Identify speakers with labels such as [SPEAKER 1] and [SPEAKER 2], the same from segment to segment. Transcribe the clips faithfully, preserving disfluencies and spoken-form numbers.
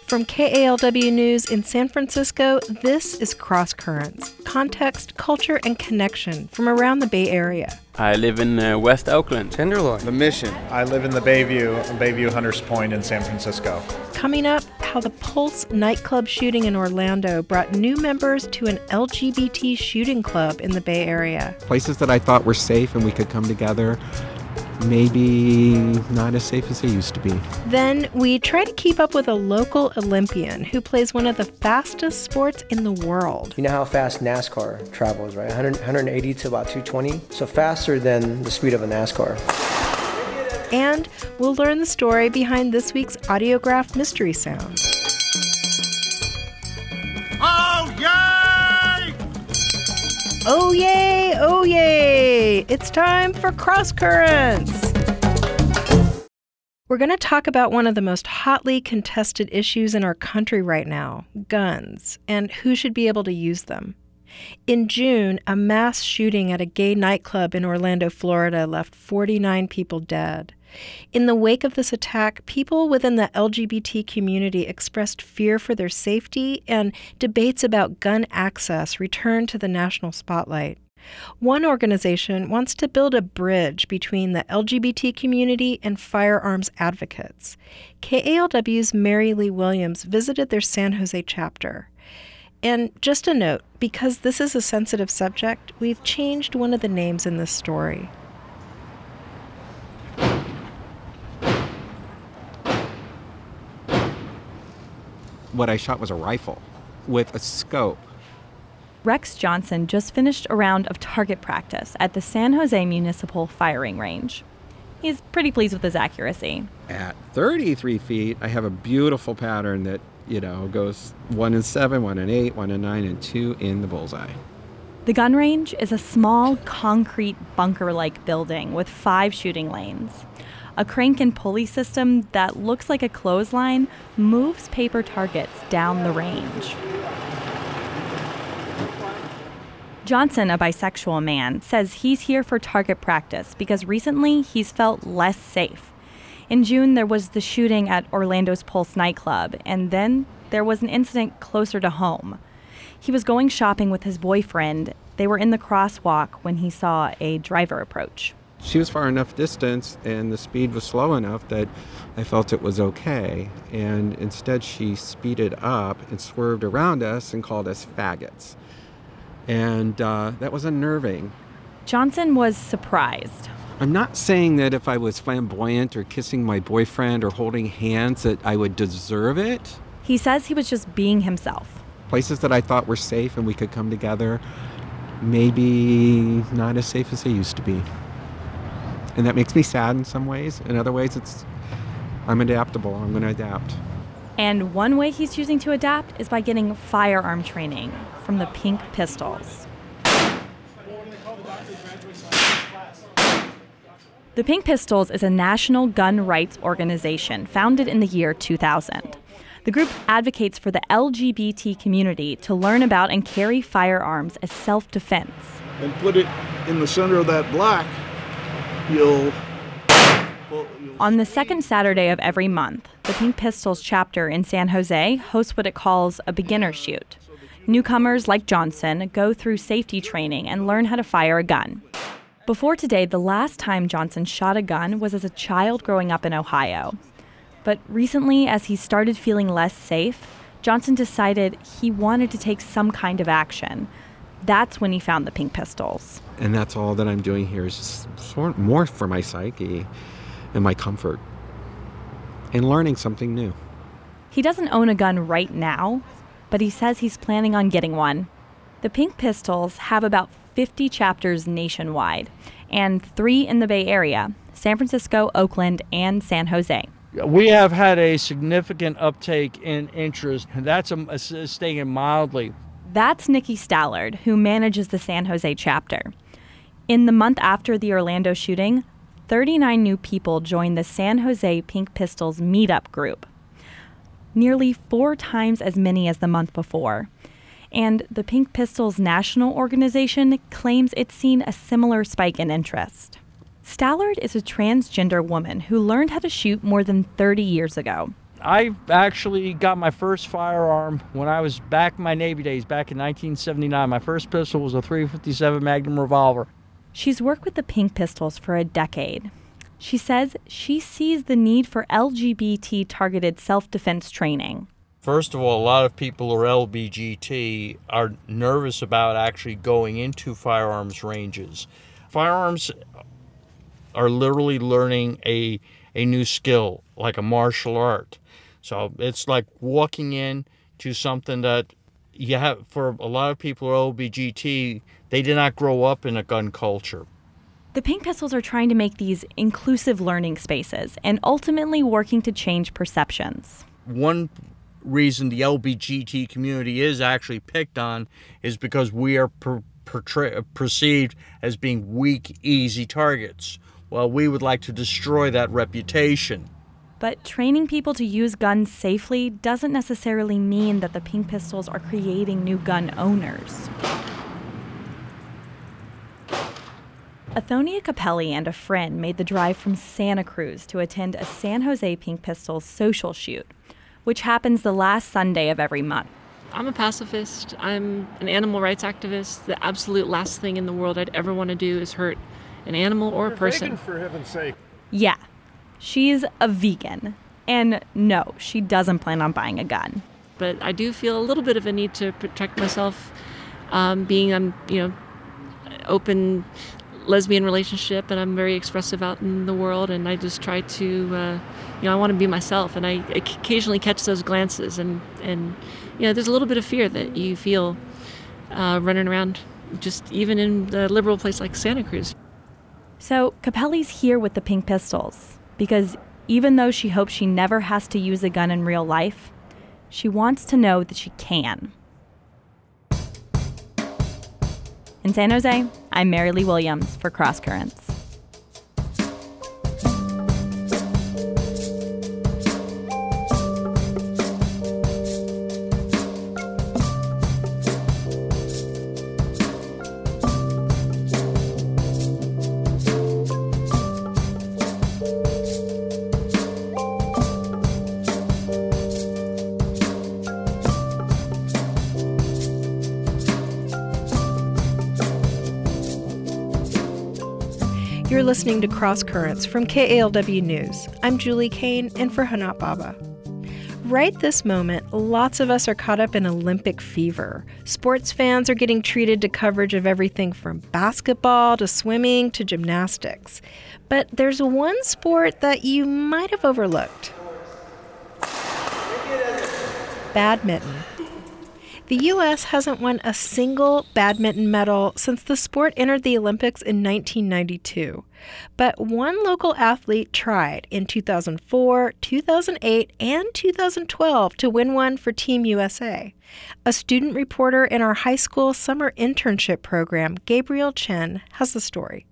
[SPEAKER 1] From K A L W News in San Francisco, this is Cross Currents, context, culture, and connection from around the Bay Area.
[SPEAKER 2] I live in uh, West Oakland.
[SPEAKER 3] Tenderloin.
[SPEAKER 4] The Mission.
[SPEAKER 5] I live in the Bayview, Bayview Hunters Point in San Francisco.
[SPEAKER 1] Coming up, how the Pulse nightclub shooting in Orlando brought new members to an L G B T shooting club in the Bay Area.
[SPEAKER 3] Places that I thought were safe and we could come together, maybe not as safe as they used to be.
[SPEAKER 1] Then we try to keep up with a local Olympian who plays one of the fastest sports in the world.
[SPEAKER 6] You know how fast NASCAR travels, right? one hundred, one eighty to about two twenty. So faster than the speed of a NASCAR.
[SPEAKER 1] And we'll learn the story behind this week's Audiograph Mystery Sound.
[SPEAKER 7] Oh, yay!
[SPEAKER 1] Oh, yay! Oh, yay! It's time for Cross Currents! We're going to talk about one of the most hotly contested issues in our country right now, guns, and who should be able to use them. In June, a mass shooting at a gay nightclub in Orlando, Florida, left forty-nine people dead. In the wake of this attack, people within the L G B T community expressed fear for their safety, and debates about gun access returned to the national spotlight. One organization wants to build a bridge between the L G B T community and firearms advocates. K A L W's Mary Lee Williams visited their San Jose chapter. And just a note, because this is a sensitive subject, we've changed one of the names in this story.
[SPEAKER 3] What I shot was a rifle with a scope.
[SPEAKER 8] Rex Johnson just finished a round of target practice at the San Jose Municipal Firing Range. He's pretty pleased with his accuracy.
[SPEAKER 3] At thirty-three feet, I have a beautiful pattern that, you know, goes one and seven, one and eight, one and nine, and two in the bullseye.
[SPEAKER 8] The gun range is a small concrete bunker-like building with five shooting lanes. A crank and pulley system that looks like a clothesline moves paper targets down the range. Johnson, a bisexual man, says he's here for target practice because recently he's felt less safe. In June, there was the shooting at Orlando's Pulse nightclub, and then there was an incident closer to home. He was going shopping with his boyfriend. They were in the crosswalk when he saw a driver approach.
[SPEAKER 3] She was far enough distance and the speed was slow enough that I felt it was okay. And instead she speeded up and swerved around us and called us faggots. And uh, that was unnerving.
[SPEAKER 8] Johnson was surprised.
[SPEAKER 3] I'm not saying that if I was flamboyant or kissing my boyfriend or holding hands that I would deserve it.
[SPEAKER 8] He says he was just being himself.
[SPEAKER 3] Places that I thought were safe and we could come together, maybe not as safe as they used to be. And that makes me sad in some ways. In other ways, it's I'm adaptable. I'm going to adapt.
[SPEAKER 8] And one way he's choosing to adapt is by getting firearm training from the Pink Pistols. The Pink Pistols is a national gun rights organization founded in the year two thousand. The group advocates for the L G B T community to learn about and carry firearms as self-defense.
[SPEAKER 7] And put it in the center of that black. You'll, well, you'll
[SPEAKER 8] On the second Saturday of every month, the Pink Pistols chapter in San Jose hosts what it calls a beginner shoot. Newcomers like Johnson go through safety training and learn how to fire a gun. Before today, the last time Johnson shot a gun was as a child growing up in Ohio. But recently, as he started feeling less safe, Johnson decided he wanted to take some kind of action. That's when he found the Pink Pistols.
[SPEAKER 3] And that's all that I'm doing here is just sort of more for my psyche and my comfort and learning something new.
[SPEAKER 8] He doesn't own a gun right now, but he says he's planning on getting one. The Pink Pistols have about fifty chapters nationwide and three in the Bay Area, San Francisco, Oakland, and San Jose.
[SPEAKER 9] We have had a significant uptake in interest. That's a, a, stating mildly.
[SPEAKER 8] That's Nikki Stallard, who manages the San Jose chapter. In the month after the Orlando shooting, thirty-nine new people joined the San Jose Pink Pistols meetup group. Nearly four times as many as the month before. And the Pink Pistols National Organization claims it's seen a similar spike in interest. Stallard is a transgender woman who learned how to shoot more than thirty years ago.
[SPEAKER 9] I actually got my first firearm when I was back in my Navy days, back in nineteen seventy-nine. My first pistol was a three fifty-seven Magnum revolver.
[SPEAKER 8] She's worked with the Pink Pistols for a decade. She says she sees the need for L G B T-targeted self-defense training.
[SPEAKER 9] First of all, a lot of people who are L B G T are nervous about actually going into firearms ranges. Firearms are literally learning a, a new skill, like a martial art. So it's like walking in to something that you have, for a lot of people who are L B G T, they did not grow up in a gun culture.
[SPEAKER 8] The Pink Pistols are trying to make these inclusive learning spaces and ultimately working to change perceptions.
[SPEAKER 9] One reason the L B G T community is actually picked on is because we are per- portray- perceived as being weak, easy targets. Well, we would like to destroy that reputation.
[SPEAKER 8] But training people to use guns safely doesn't necessarily mean that the Pink Pistols are creating new gun owners. Athonia Capelli and a friend made the drive from Santa Cruz to attend a San Jose Pink Pistols social shoot, which happens the last Sunday of every month.
[SPEAKER 4] I'm a pacifist. I'm an animal rights activist. The absolute last thing in the world I'd ever want to do is hurt an animal or a person.
[SPEAKER 7] You're vegan, for heaven's sake.
[SPEAKER 8] Yeah, she's a vegan. And no, she doesn't plan on buying a gun.
[SPEAKER 4] But I do feel a little bit of a need to protect myself, um, being on, you know, open lesbian relationship, and I'm very expressive out in the world, and I just try to, uh, you know, I want to be myself, and I occasionally catch those glances, and, and you know, there's a little bit of fear that you feel uh, running around, just even in a liberal place like Santa Cruz.
[SPEAKER 8] So Capelli's here with the Pink Pistols because even though she hopes she never has to use a gun in real life, she wants to know that she can. In San Jose, I'm Mary Lee Williams for Cross Currents.
[SPEAKER 1] You're listening to Cross Currents from K A L W News. I'm Julie Kane, in for Hanat Baba. Right this moment, lots of us are caught up in Olympic fever. Sports fans are getting treated to coverage of everything from basketball to swimming to gymnastics. But there's one sport that you might have overlooked. Badminton. The U S hasn't won a single badminton medal since the sport entered the Olympics in nineteen ninety-two. But one local athlete tried in two thousand four, two thousand eight, and two thousand twelve to win one for Team U S A. A student reporter in our high school summer internship program, Gabriel Chen, has the story.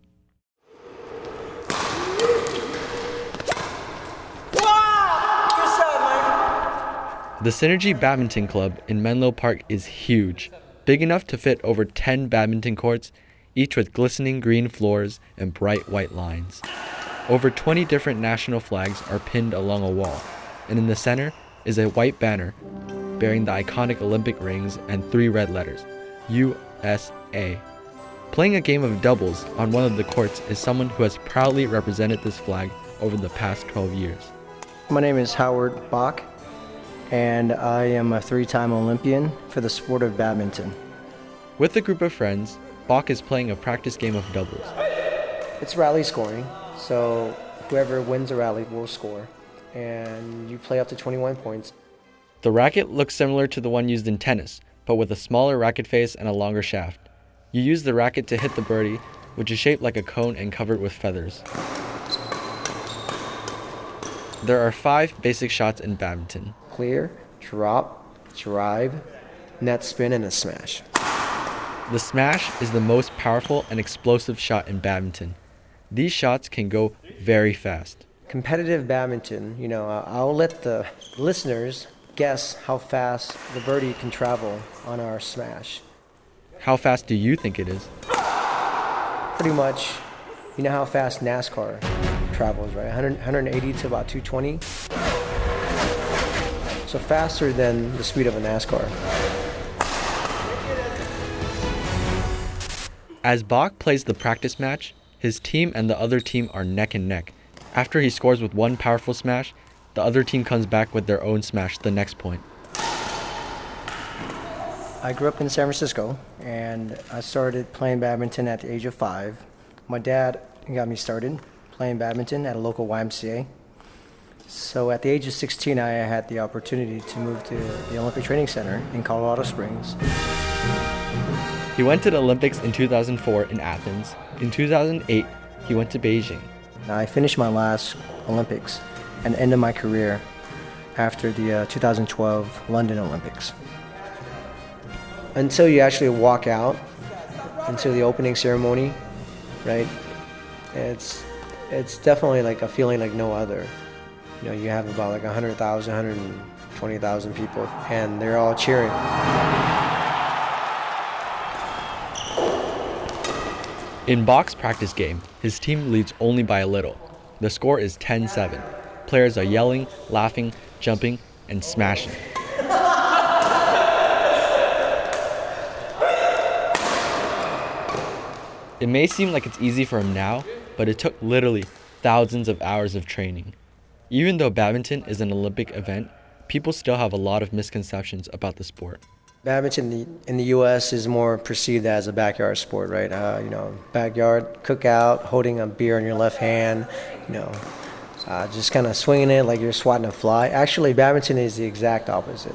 [SPEAKER 10] The Synergy Badminton Club in Menlo Park is huge, big enough to fit over ten badminton courts, each with glistening green floors and bright white lines. Over twenty different national flags are pinned along a wall, and in the center is a white banner bearing the iconic Olympic rings and three red letters, U S A. Playing a game of doubles on one of the courts is someone who has proudly represented this flag over the past twelve years.
[SPEAKER 6] My name is Howard Bach, and I am a three-time Olympian for the sport of badminton.
[SPEAKER 10] With a group of friends, Bach is playing a practice game of doubles.
[SPEAKER 6] It's rally scoring, so whoever wins a rally will score, and you play up to twenty-one points.
[SPEAKER 10] The racket looks similar to the one used in tennis, but with a smaller racket face and a longer shaft. You use the racket to hit the birdie, which is shaped like a cone and covered with feathers. There are five basic shots in badminton.
[SPEAKER 6] Clear, drop, drive, net spin, and a smash.
[SPEAKER 10] The smash is the most powerful and explosive shot in badminton. These shots can go very fast.
[SPEAKER 6] Competitive badminton, you know, I'll let the listeners guess how fast the birdie can travel on our smash.
[SPEAKER 10] How fast do you think it is?
[SPEAKER 6] Pretty much, you know how fast NASCAR travels, right? one hundred, one eighty to about two twenty. so faster than the speed of a NASCAR.
[SPEAKER 10] As Bach plays the practice match, his team and the other team are neck and neck. After he scores with one powerful smash, the other team comes back with their own smash the next point.
[SPEAKER 6] I grew up in San Francisco, and I started playing badminton at the age of five. My dad got me started playing badminton at a local Y M C A. So at the age of sixteen, I had the opportunity to move to the Olympic Training Center in Colorado Springs.
[SPEAKER 10] He went to the Olympics in two thousand four in Athens. In two thousand eight, he went to Beijing.
[SPEAKER 6] I finished my last Olympics and ended my career after the uh, two thousand twelve London Olympics. Until you actually walk out into the opening ceremony, right? It's it's definitely like a feeling like no other. You know, you have about like one hundred thousand, one hundred twenty thousand people, and they're all cheering.
[SPEAKER 10] In Bach's practice game, his team leads only by a little. The score is ten seven. Players are yelling, laughing, jumping, and smashing. It may seem like it's easy for him now, but it took literally thousands of hours of training. Even though badminton is an Olympic event, people still have a lot of misconceptions about the sport.
[SPEAKER 6] Badminton in the, in the U S is more perceived as a backyard sport, right? Uh, you know, backyard cookout, holding a beer in your left hand, you know, uh, just kind of swinging it like you're swatting a fly. Actually, badminton is the exact opposite.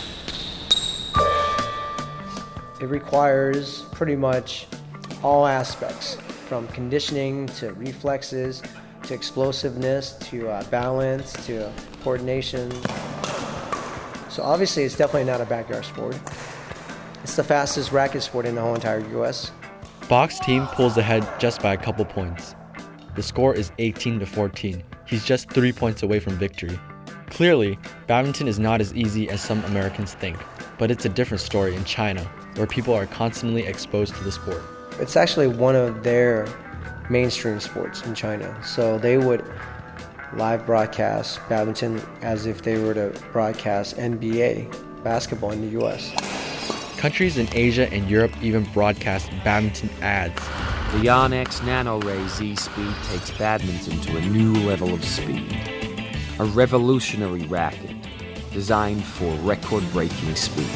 [SPEAKER 6] It requires pretty much all aspects, from conditioning to reflexes, to explosiveness, to uh, balance, to coordination. So obviously it's definitely not a backyard sport. It's the fastest racket sport in the whole entire U S.
[SPEAKER 10] Bach's team pulls ahead just by a couple points. The score is eighteen to fourteen. He's just three points away from victory. Clearly, badminton is not as easy as some Americans think, but it's a different story in China, where people are constantly exposed to the sport.
[SPEAKER 6] It's actually one of their mainstream sports in China. So they would live broadcast badminton as if they were to broadcast N B A basketball in the U S.
[SPEAKER 10] Countries in Asia and Europe even broadcast badminton ads.
[SPEAKER 11] The Yonex NanoRay Z-Speed takes badminton to a new level of speed. A revolutionary racket designed for record-breaking speed.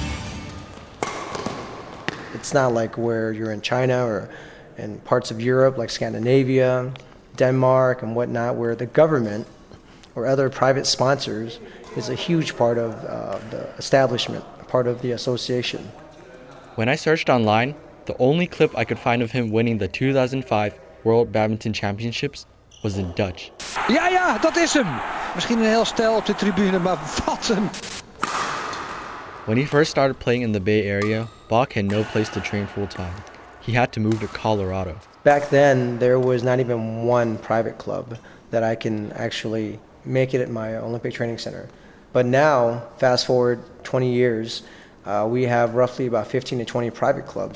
[SPEAKER 6] It's not like where you're in China or in parts of Europe like Scandinavia, Denmark and whatnot, where the government or other private sponsors is a huge part of uh, the establishment, part of the association.
[SPEAKER 10] When I searched online, the only clip I could find of him winning the two thousand five World Badminton Championships was in Dutch.
[SPEAKER 12] Ja, ja, dat is hem. Misschien een heel stel op de tribune, maar wat een...
[SPEAKER 10] When he first started playing in the Bay Area, Bach had no place to train full-time. He had to move to Colorado.
[SPEAKER 6] Back then, there was not even one private club that I can actually make it at my Olympic Training Center. But now, fast forward twenty years, uh, we have roughly about fifteen to twenty private clubs.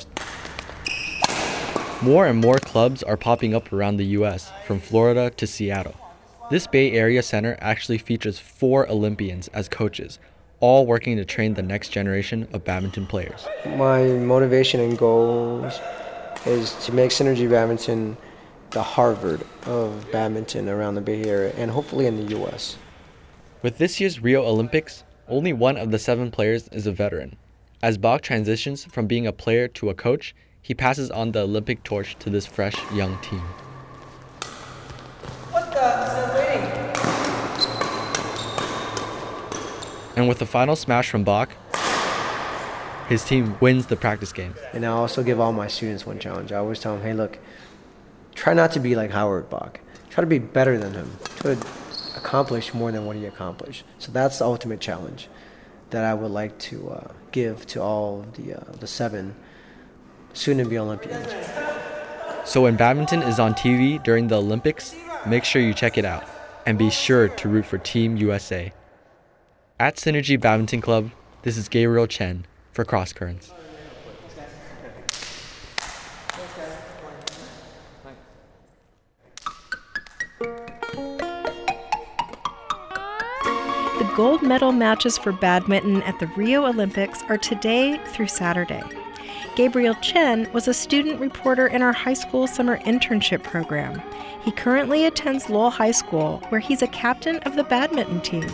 [SPEAKER 10] More and more clubs are popping up around the U S, from Florida to Seattle. This Bay Area center actually features four Olympians as coaches, all working to train the next generation of badminton players.
[SPEAKER 6] My motivation and goals is to make Synergy Badminton the Harvard of badminton around the Bay Area and hopefully in the U S.
[SPEAKER 10] With this year's Rio Olympics, only one of the seven players is a veteran. As Bach transitions from being a player to a coach, he passes on the Olympic torch to this fresh, young team.
[SPEAKER 6] What the? Is waiting?
[SPEAKER 10] And with the final smash from Bach, his team wins the practice game.
[SPEAKER 6] And I also give all my students one challenge. I always tell them, hey, look, try not to be like Howard Bach. Try to be better than him. Try to accomplish more than what he accomplished. So that's the ultimate challenge that I would like to uh, give to all of the, uh, the seven soon-to-be Olympians.
[SPEAKER 10] So when badminton is on T V during the Olympics, make sure you check it out. And be sure to root for Team U S A. At Synergy Badminton Club, this is Gabriel Chen for Cross Currents.
[SPEAKER 1] The gold medal matches for badminton at the Rio Olympics are today through Saturday. Gabriel Chen was a student reporter in our high school summer internship program. He currently attends Lowell High School, where he's a captain of the badminton team.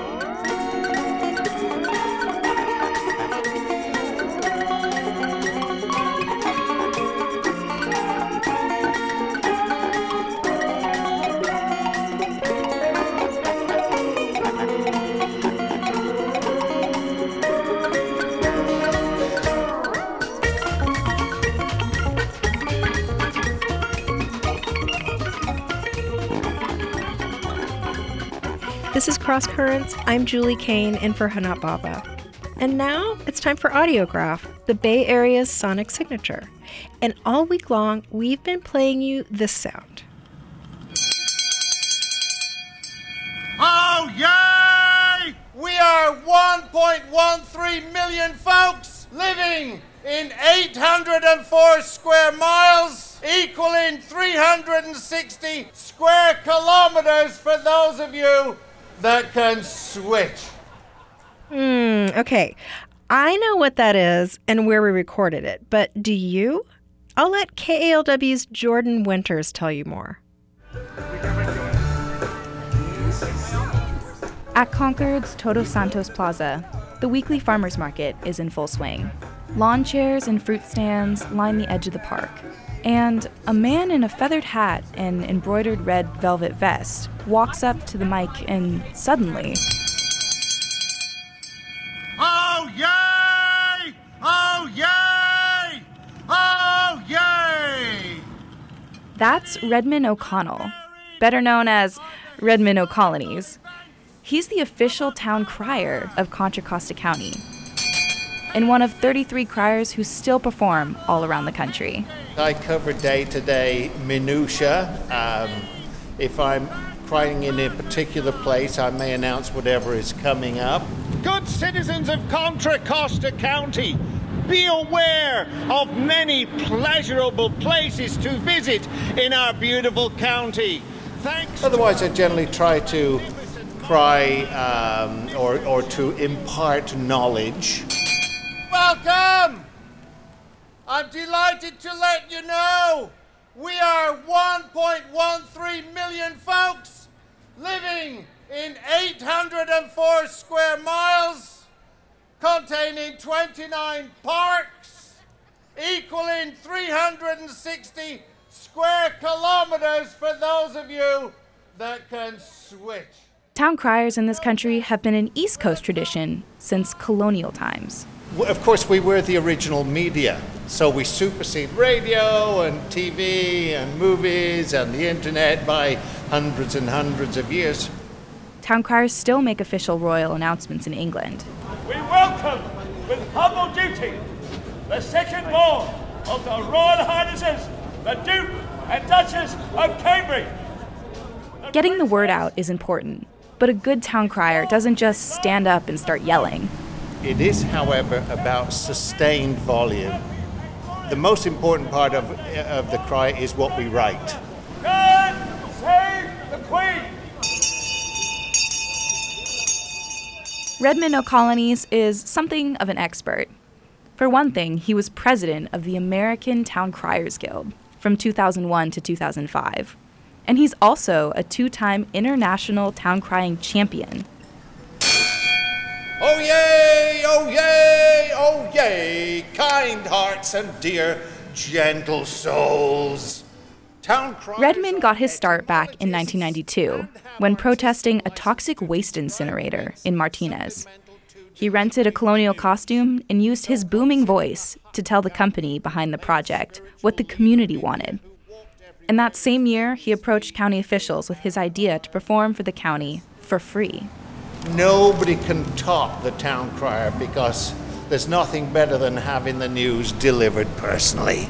[SPEAKER 1] This is Cross Currents. I'm Julie Kane in for Hanat Baba. And now it's time for Audiograph, the Bay Area's sonic signature. And all week long, we've been playing you this sound.
[SPEAKER 13] Oh, yay! We are one point one three million folks living in eight hundred four square miles, equaling three hundred sixty square kilometers for those of you that can switch.
[SPEAKER 1] Hmm, okay. I know what that is and where we recorded it, but do you? I'll let K A L W's Jordan Winters tell you more.
[SPEAKER 14] At Concord's Todos Santos Plaza, the weekly farmers market is in full swing. Lawn chairs and fruit stands line the edge of the park. And a man in a feathered hat and embroidered red velvet vest walks up to the mic and suddenly...
[SPEAKER 13] Oh, yay! Oh, yay! Oh, yay!
[SPEAKER 14] That's Redmond O'Connell, better known as Redmond O'Colonies. He's the official town crier of Contra Costa County, and one of thirty-three criers who still perform all around the country.
[SPEAKER 15] I cover day-to-day minutia. Um, if I'm crying in a particular place, I may announce whatever is coming up.
[SPEAKER 13] Good citizens of Contra Costa County, be aware of many pleasurable places to visit in our beautiful county. Thanks.
[SPEAKER 15] Otherwise, I generally try to cry um, or, or to impart knowledge.
[SPEAKER 13] Welcome! I'm delighted to let you know we are one point one three million folks living in eight hundred four square miles, containing twenty-nine parks, equaling three hundred sixty square kilometers for those of you that can switch.
[SPEAKER 14] Town criers in this country have been an East Coast tradition since colonial times.
[SPEAKER 15] Of course, we were the original media, so we supersede radio and T V and movies and the internet by hundreds and hundreds of years.
[SPEAKER 14] Town criers still make official royal announcements in England.
[SPEAKER 16] We welcome, with humble duty, the second born of the Royal Highnesses, the Duke and Duchess of Cambridge.
[SPEAKER 14] Getting the word out is important, but a good town crier doesn't just stand up and start yelling.
[SPEAKER 15] It is, however, about sustained volume. The most important part of, of the cry is what we write.
[SPEAKER 16] God save the Queen!
[SPEAKER 14] Redmond O'Colonies is something of an expert. For one thing, he was president of the American Town Criers Guild from two thousand one to two thousand five. And he's also a two-time international town crying champion.
[SPEAKER 15] Oh yay, oh yay, oh yay, kind hearts and dear, gentle souls. Town criers.
[SPEAKER 14] Redmond got his start back in nineteen ninety-two when protesting a toxic waste incinerator in Martinez. He rented a colonial costume and used his booming voice to tell the company behind the project what the community wanted. And that same year, he approached county officials with his idea to perform for the county for free.
[SPEAKER 15] Nobody can top the town crier because there's nothing better than having the news delivered personally.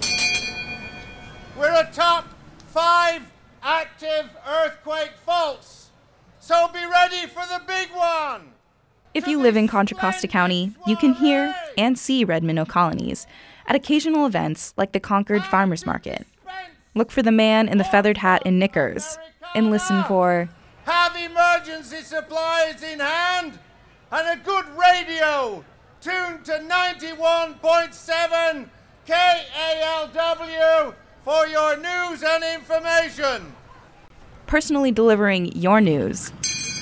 [SPEAKER 13] We're a top five active earthquake faults, so be ready for the big one.
[SPEAKER 14] If you live in Contra Costa County, you can hear and see Redmond O'Colonies at occasional events like the Concord Farmers Market. Look for the man in the feathered hat and knickers and listen for...
[SPEAKER 13] Have have emergency supplies in hand and a good radio tuned to ninety-one point seven K A L W for your news and information.
[SPEAKER 14] Personally delivering your news.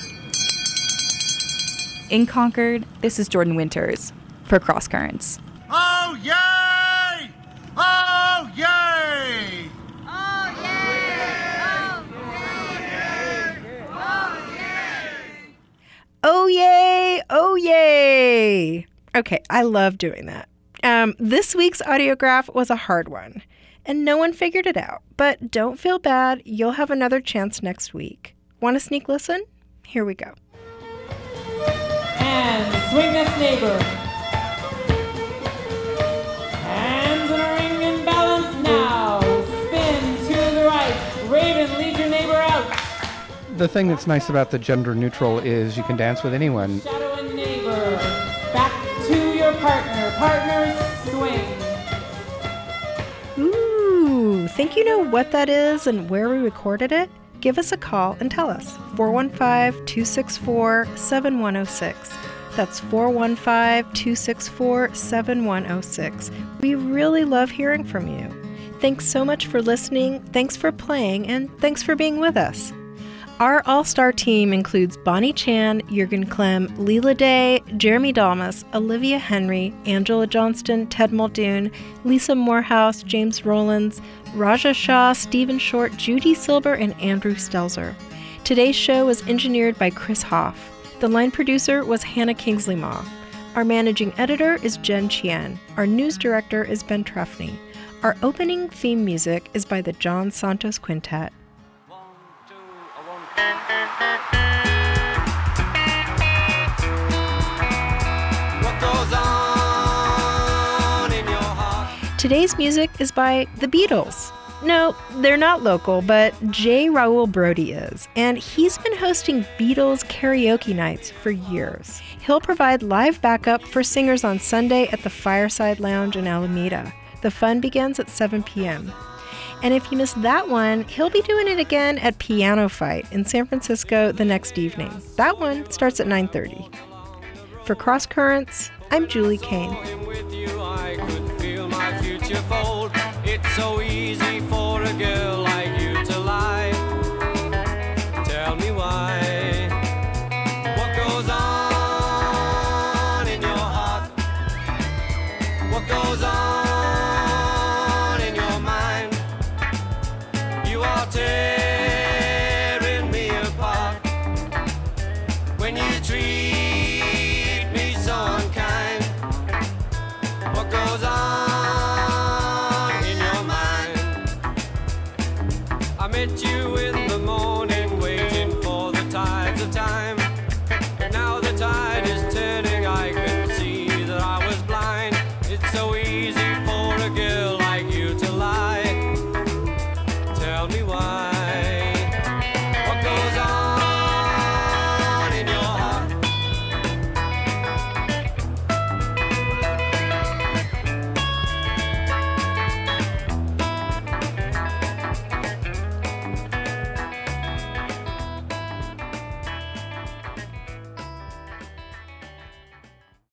[SPEAKER 14] In Concord, this is Jordan Winters for Cross Currents.
[SPEAKER 13] Oh, yay! Oh, yay!
[SPEAKER 1] Oh, yay! Oh, yay! Okay, I love doing that. Um, this week's audiograph was a hard one, and no one figured it out. But don't feel bad. You'll have another chance next week. Want a sneak listen? Here we go.
[SPEAKER 17] And swing this neighbor. Hands in a ring and balance now. Spin to the right. Raven, lead your neighbor out.
[SPEAKER 18] The thing that's nice about the gender neutral is you can dance with anyone.
[SPEAKER 17] Shadow and neighbor. Back to your partner. Partners, swing.
[SPEAKER 1] Ooh, think you know what that is and where we recorded it? Give us a call and tell us. four one five, two six four, seven one zero six. That's four one five, two six four, seven one zero six. We really love hearing from you. Thanks so much for listening, thanks for playing, and thanks for being with us. Our all-star team includes Bonnie Chan, Jürgen Clem, Leela Day, Jeremy Dalmas, Olivia Henry, Angela Johnston, Ted Muldoon, Lisa Morehouse, James Rollins, Raja Shah, Stephen Short, Judy Silber, and Andrew Stelzer. Today's show was engineered by Chris Hoff. The line producer was Hannah Kingsley Ma. Our managing editor is Jen Chien. Our news director is Ben Trefny. Our opening theme music is by the John Santos Quintet. Today's music is by The Beatles. No, they're not local, but J. Raul Brody is, and he's been hosting Beatles karaoke nights for years. He'll provide live backup for singers on Sunday at the Fireside Lounge in Alameda. The fun begins at seven p.m. And if you missed that one, he'll be doing it again at Piano Fight in San Francisco the next evening. That one starts at nine thirty. For Cross Currents, I'm Julie Kane.
[SPEAKER 19] It's so easy for a girl